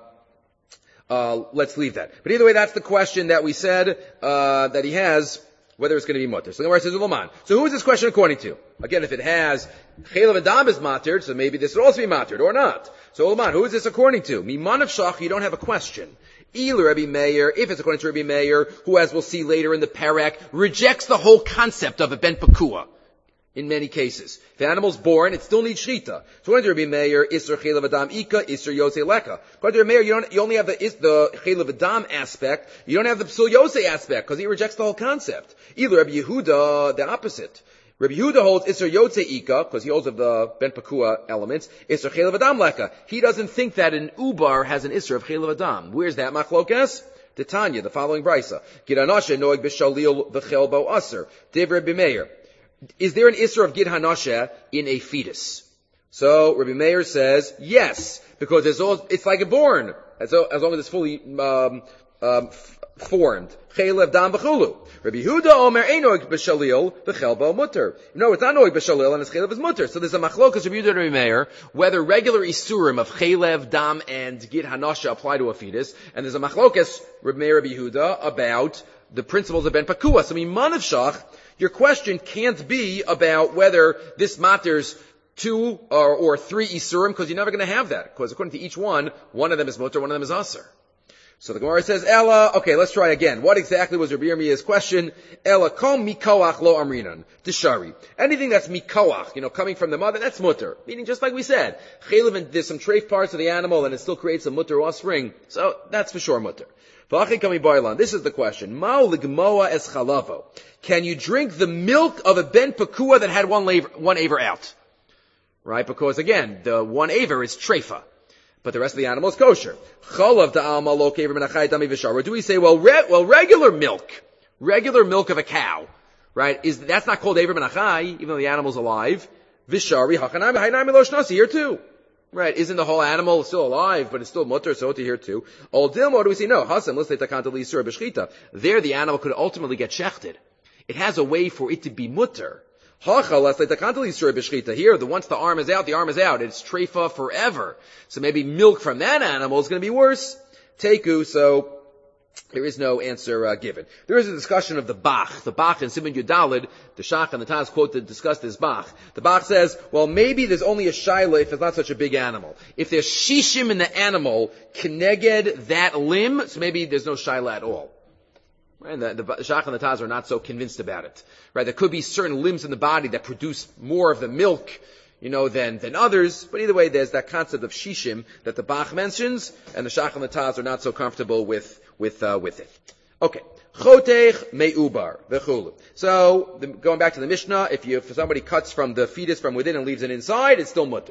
let's leave that. But either way, that's the question that we said that he has, whether it's going to be mutter. So the Gemara says Ulaman. So who is this question according to? Again, if it has chelev and dam is mattered, so maybe this would also be mattered or not. So Ulaman, who is this according to? Miman of Shach, you don't have a question. Either Rabbi Meir, if it's according to Rabbi Meir, who, as we'll see later in the parak, rejects the whole concept of a ben pakua. In many cases, if the animal's born, it still needs shita. So according to Rabbi Meir, Isser chelev adam ika, Isser yosei leka. According to Rabbi Meir, you only have the chelev adam aspect. You don't have the psul yosei aspect because he rejects the whole concept. Either Rabbi Yehuda, the opposite. Rabbi Yehuda holds Isser Yotze Ika, because he holds of the Ben Pakua elements, Isser Chelev Adam Leka. He doesn't think that an Ubar has an Isser of Chelev Adam. Where's that machlokas? The Tanya, the following brisa. Gid Hanashe noeg b'shalil v'chelbo aser. Div Rabbi Meir. Is there an Isser of Gid Hanashe in a fetus? So Rabbi Meir says, yes, because it's like a born, as long as it's fully formed. Chelev dam b'chulu. Rabbi Yehuda omer einoig b'shalil v'chelbo mutter. No, it's not noig b'shalil and its chelev is mutter. So there's a machlokas Rabbi Yehuda and Rabbi Meir whether regular isurim of chelev, dam, and gid hanasha apply to a fetus, and there's a machlokas Rabbi Meir, Rabbi Yehuda about the principles of ben pakua. So miman of shach, your question can't be about whether this matters two or three isurim, because you're never going to have that. Because according to each one of them is mutter, one of them is aser. So the Gemara says, Ella, okay, let's try again. What exactly was Rabbi Yirmiyah's question? Ella kom mikoach lo amrinan. Tishari. Anything that's mikoach, coming from the mother, that's mutter. Meaning just like we said, chaylev, and there's some treif parts of the animal and it still creates a mutter offspring. So that's for sure mutter. This is the question. Mao ligmoa es chalavo. Can you drink the milk of a ben pakua that had one aver out? Right? Because again, the one aver is treifa. But the rest of the animal is kosher. Chalav ta'alma lo kever min achai dami v'shar. Or do we say, well, regular milk of a cow, right? That's not called aver min achai, even though the animal's alive. V'shari hachanami hainami lo shnasi, here too. Right? Isn't the whole animal still alive, but it's still mutter, so to here too? Ol dilma, do we say? No. Hasam, let's take takanta l'isur b'shchita. There the animal could ultimately get shechted. It has a way for it to be mutter. Here, once the arm is out, the arm is out. It's treifa forever. So maybe milk from that animal is going to be worse. Teku, so there is no answer given. There is a discussion of the Bach. The Bach in Siman Yudalid, the Shach and the Taz quote to discuss this Bach. The Bach says, well, maybe there's only a shaila if it's not such a big animal. If there's shishim in the animal, keneged that limb, so maybe there's no shaila at all. And the Shach and the Taz are not so convinced about it. Right? There could be certain limbs in the body that produce more of the milk, than others. But either way, there's that concept of shishim that the Bach mentions, and the Shach and the Taz are not so comfortable with it. Okay. Chotech meubar v'chulu. So, going back to the Mishnah, if somebody cuts from the fetus from within and leaves it inside, it's still mutter.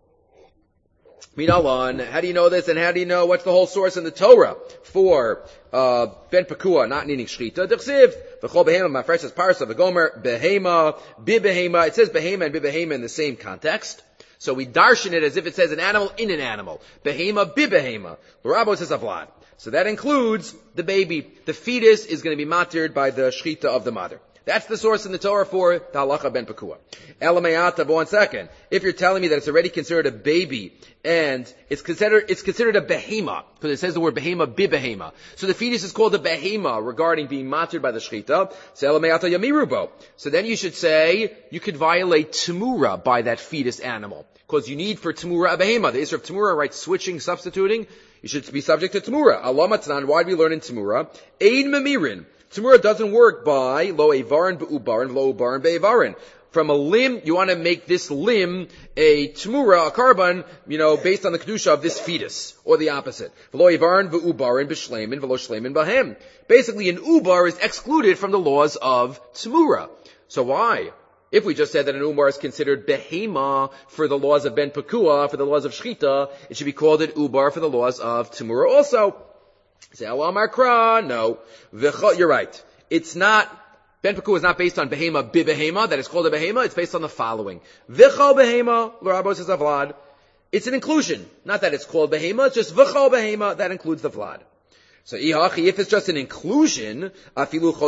Minalan, how do you know this, and how do you know what's the whole source in the Torah for ben pakua not needing shchita? D'chsiv v'chol behema, my friend says parsa v'gomer behema bibehema. It says behema and bibehema in the same context, so we darshan it as if it says an animal in an animal. Behema bibehema. L'rabo says avlad. So that includes the baby. The fetus is going to be matered by the shchita of the mother. That's the source in the Torah for the halacha ben pakua. Elamayata, but 1 second. If you're telling me that it's already considered a baby, and it's considered a behema, because it says the word behema bibehema. So the fetus is called a behema regarding being matered by the shchita. So elamayata yamirubo. So then you should say, you could violate temura by that fetus animal. Because you need for temura a behema. The issue of temura, right, switching, substituting, you should be subject to temura. Alamatanan, why do we learn in temura? Ein memirin. Temura doesn't work by lo evarin be'ubarin, lo ubarin be'evarin. From a limb, you want to make this limb a temura, a carbon, based on the kedusha of this fetus, or the opposite. Lo evarin be'ubarin b'shleimin, v'lo shleimin b'hem. Basically, an ubar is excluded from the laws of temura. So why? If we just said that an ubar is considered behema for the laws of ben pakua, for the laws of shchita, it should be called an ubar for the laws of temura also. Say, no. You're right. It's not, ben pakua is not based on behema bibehema, that is called a behema. It's based on the following. V'chal behema, l'rabo says avlad. It's an inclusion. Not that it's called behema, it's just v'chal behema, that includes the vlad. So, if it's just an inclusion, so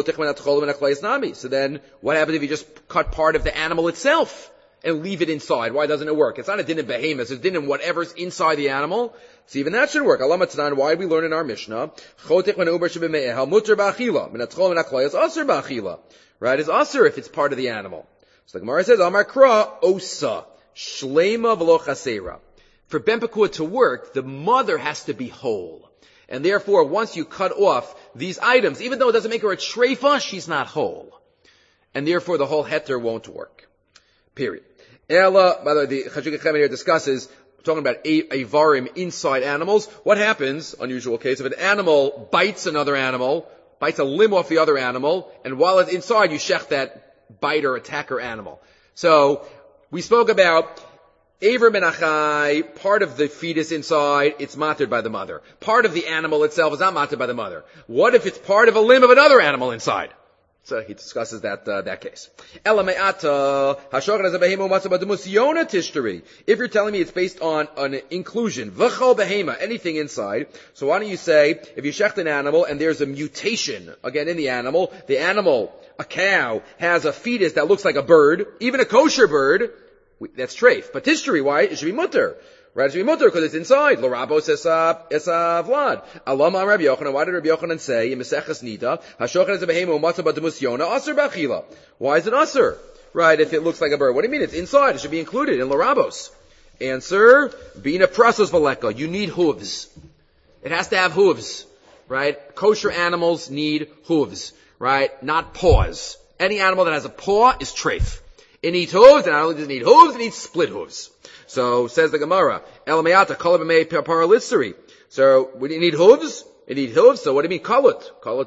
then what happens if you just cut part of the animal itself and leave it inside? Why doesn't it work? It's not a din in behemoth, it's a din in whatever's inside the animal. So even that should work. Why do we learn in our Mishnah? Right? It's asur if it's part of the animal. So the Gemara says, Amar kra osa, shlema v'lo chasera. For ben pakua to work, the mother has to be whole. And therefore, once you cut off these items, even though it doesn't make her a treifa, she's not whole. And therefore, the whole heter won't work. Period. Ella, by the way, the Chajik Chemen here discusses, talking about avarim inside animals. What happens, unusual case, if an animal bites another animal, bites a limb off the other animal, and while it's inside, you shech that biter, attacker animal. So, we spoke about Aver menachai, part of the fetus inside, it's matered by the mother. Part of the animal itself is not matered by the mother. What if it's part of a limb of another animal inside? So he discusses that case. If you're telling me it's based on an inclusion, v'chol behema, anything inside, so why don't you say, if you shecht an animal and there's a mutation, again in the animal, a cow, has a fetus that looks like a bird, even a kosher bird, that's treif. But history, why? It should be mutter. Right? It should be mutter because it's inside. L'rabos es vlad. Alama Rabbi Yochanan. Why did Rabbi Yochanan say in Meseches Nida, Hashochan es a behema u'matzah b'demus yona aser b'achila? Why is it aser? Right? If it looks like a bird. What do you mean? It's inside. It should be included in l'rabos. Answer, bina prasos v'leka. You need hooves. It has to have hooves. right? Kosher animals need hooves, right? Not paws. Any animal that has a paw is treif. It needs hooves, and not only does it need hooves, it needs split hooves. So, says the Gemara, Elamayata, Kolabamei Paralitzari. So, when you need hooves, it needs hooves, so what do you mean kalut? Kalut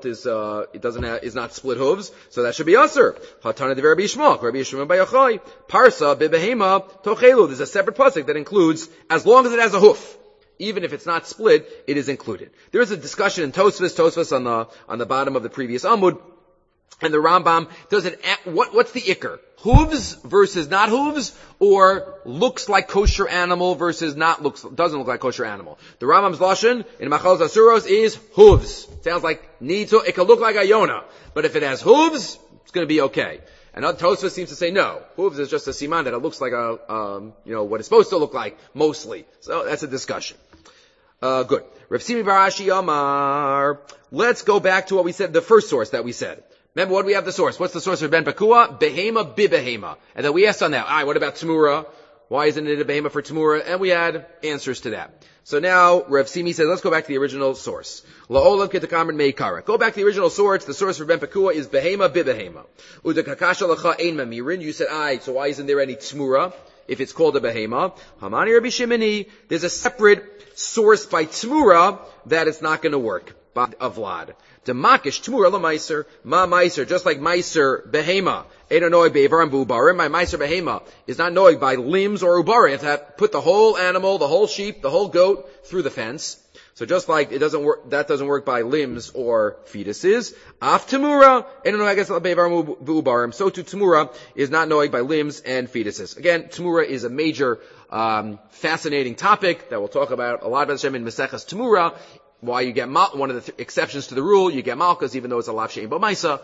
is not split hooves, so that should be usher. Hatana de Rabbi Yishmael, Rabbi Yishmael Bayachai, Parsa, Bebehema, Tochelu. There's a separate pasuk that includes, as long as it has a hoof. Even if it's not split, it is included. There is a discussion in Tosfos on the bottom of the previous Amud, and the Rambam does it what's the ikr? Hooves versus not hooves, or looks like kosher animal versus doesn't look like kosher animal. The Rambam's lashon in Machal Zasuros is hooves. Sounds like it can look like a Yonah, but if it has hooves, it's going to be okay. And Tosfos seems to say no. Hooves is just a siman that it looks like what it's supposed to look like mostly. So that's a discussion. Good. Rav Simi Barashi Amar. Let's go back to what we said, the first source that we said. Remember what we have the source. What's the source for Ben Pakua? Behema bibehema. And then we asked on that, alright, what about Tamura? Why isn't it a behema for Tamura? And we had answers to that. So now, Rav Simi says, let's go back to the original source. La'olam kitakamrin meikara. Go back to the original source. The source for Ben Pakua is behema bibehema. Udakakasha lacha ein mamirin. You said, so why isn't there any Tamura if it's called a behema? Hamani Rabbi Shimoni. There's a separate source by Tamura that it's not going to work. Of Vlad. Demakish Tmura la Meiser, Ma Meiser, just like Meiser Behema, Edo Noig Be'evar and Bubarim, my Meiser Behema is not Noig by limbs or Ubarim. You have to put the whole animal, the whole sheep, the whole goat through the fence. So just like it doesn't work, that doesn't work by limbs or fetuses. Af Tmura, Edo Noig Be'evar and Bubarim, so too Tmura is not Noig by limbs and fetuses. Again, Tmura is a major, fascinating topic that we'll talk about a lot about Hashem in Maseches Tmura. Why you get one of the exceptions to the rule, you get malchus, even though it's a lav she'ein bo ma'isa,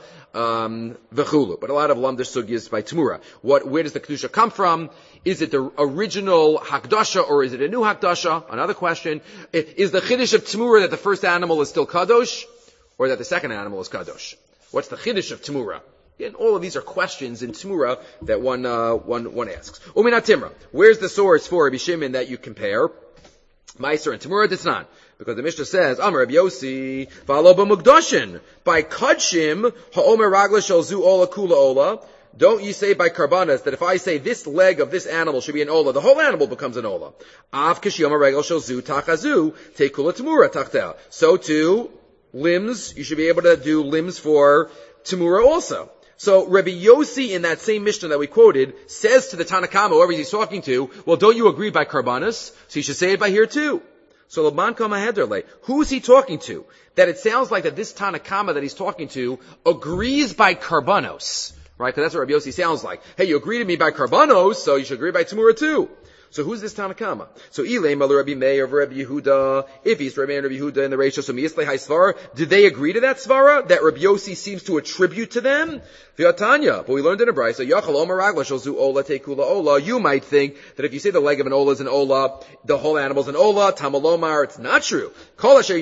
v'chulu. But a lot of lamdish sugyas by Tamura. Where does the kedusha come from? Is it the original hakdasha or is it a new hakdasha? Another question. Is the chiddush of Tamura that the first animal is still kadosh, or that the second animal is kadosh? What's the chiddush of Tamura? Again, all of these are questions in Tamura that one asks. Umina Timra. Where's the source for Rabbi Shimon that you compare? Meiser and Tamura Ditznan. Because the Mishnah says, Amar Rabbi Yossi, V'alo b'mugdoshin. By Kudshim, ha'omer ragla shel zu ola kula ola. Don't you say by karbanas that if I say this leg of this animal should be an ola, the whole animal becomes an ola. Av kishiyoma regel shel zu tachazu, te kula tamura tachtel. So too, limbs, you should be able to do limbs for Tamura also. So Rabbi Yossi in that same Mishnah that we quoted says to the Tanakama, whoever he's talking to, well, don't you agree by karbanas? So you should say it by here too. So Laban Kama Hederle, who's he talking to? That it sounds like that this Tanakama that he's talking to agrees by karbanos, right? Because that's what Rabbi Yossi sounds like. Hey, you agree to me by karbanos, so you should agree by Tamura too. So who's this Tanakama? So Ilay Mala Rabbi Meir of Rabbi Yehuda. If he's Rabbi and Rabbi Yehuda in the ratio, so Miyislei Hai Svara, did they agree to that Svara that Rabbi Yossi seems to attribute to them? V'atanya, but we learned in a brayso, Yachal Omer Ragla Shel Zu Ola Tekula Ola. You might think that if you say the leg of an Ola is an Ola, the whole animal's an Ola, Tamalomar, it's not true. Kol Asher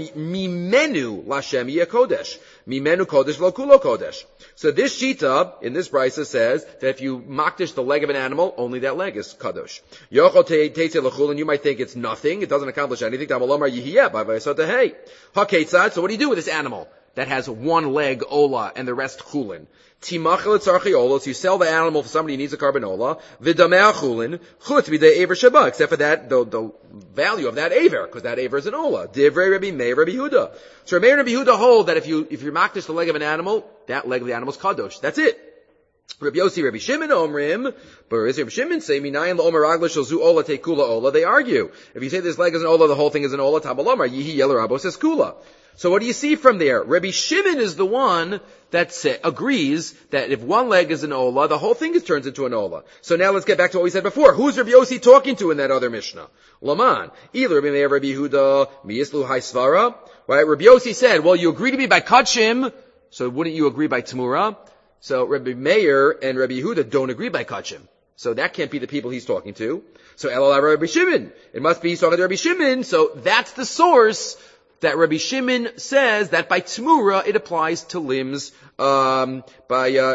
Mimenu Lashem Yeh Kodesh. Mimenu Kodesh Lo Kulo Kodesh. So this Shita, in this brayso, says that if you makdish the leg of an animal, only that leg is Kadosh. Yochel Teitze L'chul, and you might think it's nothing, it doesn't accomplish anything. Tamalomar Yihiyeh, B'vayasot Hey. HaKeitzad, so what do you do with this animal that has one leg Ola and the rest Chulin? Timachel tzarchi ola, so you sell the animal for somebody who needs a carbon ola. V'damei chulin, chutz b'dei aver shaba, except for that, the value of that aver, because that aver is an ola. Divrei Rabbi Meir, Rabbi Yehuda. So Rabbi Meir and Rabbi Yehuda hold that if you're makdish the leg of an animal, that leg of the animal is kadosh. That's it. Rabbi Yossi, Rabbi Shimon, Omrim, but Rabbi Shimon say, Minayin l'omer ragla shel zu ola te kula ola. They argue. If you say this leg is an ola, the whole thing is an ola. Tabalomar yihi yeler rabo says kula. So what do you see from there? Rabbi Shimon is the one that agrees that if one leg is an ola, the whole thing turns into an ola. So now let's get back to what we said before. Who's Rabbi Yossi talking to in that other Mishnah? Laman. Either Rabbi Meir, Rabbi Yehuda, miyislu hai svara. Right? Rabbi Yossi said, well, you agree to me by kachim, so wouldn't you agree by tamura? So Rabbi Meir and Rabbi Yehuda don't agree by kachim. So that can't be the people he's talking to. So Elal Rabbi Shimon. It must be he's talking to Rabbi Shimon. So that's the source that Rabbi Shimon says that by Tamura it applies to limbs. By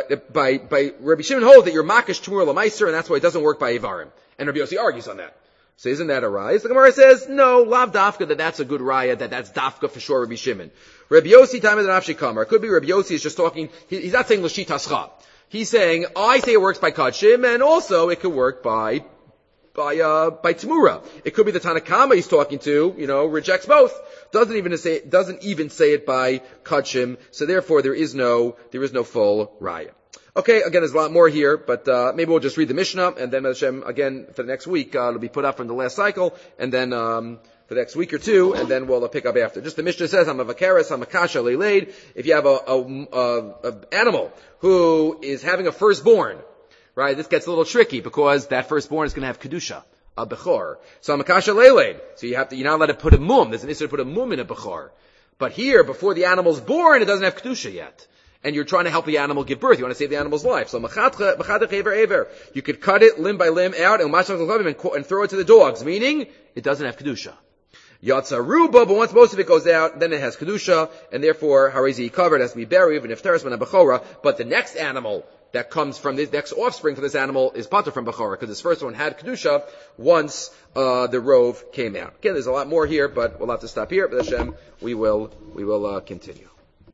Rabbi Shimon holds that you're makish Tamura Lameiser, and that's why it doesn't work by Ivarim. And Rabbi Yossi argues on that. So isn't that a raya? So the Gemara says, no, lav dafka, that's a good raya, that's dafka for sure, Rabbi Shimon. Rabbi Yossi, time of the nafshi kamar. It could be Rabbi Yossi is just talking, he's not saying l'shit hascha. He's saying, I say it works by kachim, and also it could work by Tmura. It could be the Tanakama he's talking to, rejects both. Doesn't even say it by Kachim, so therefore there is no full Raya. Okay, again, there's a lot more here, but maybe we'll just read the Mishnah, and then Hashem, again, for the next week, it'll be put up from the last cycle, and then for the next week or two, and then we'll pick up after. Just the Mishnah says, I'm a vakaris, I'm a kasha leilaid. If you have a animal who is having a firstborn, right, this gets a little tricky because that firstborn is going to have kedusha, a bechor. So I'm a kasha leilaid. So you're not allowed to put a mum. There's an issue to put a mum in a bechor. But here, before the animal's born, it doesn't have kedusha yet. And you're trying to help the animal give birth. You want to save the animal's life. So you could cut it limb by limb out and throw it to the dogs, meaning it doesn't have kedusha. Yatzaruba, but once most of it goes out, then it has kedusha, and therefore harizi covered, has to be buried, even if teres ben bechora. But the next animal that comes from this next offspring for this animal is pater from bechora, because this first one had kedusha once the rove came out. Again, there's a lot more here, but we'll have to stop here. But Hashem, we will continue.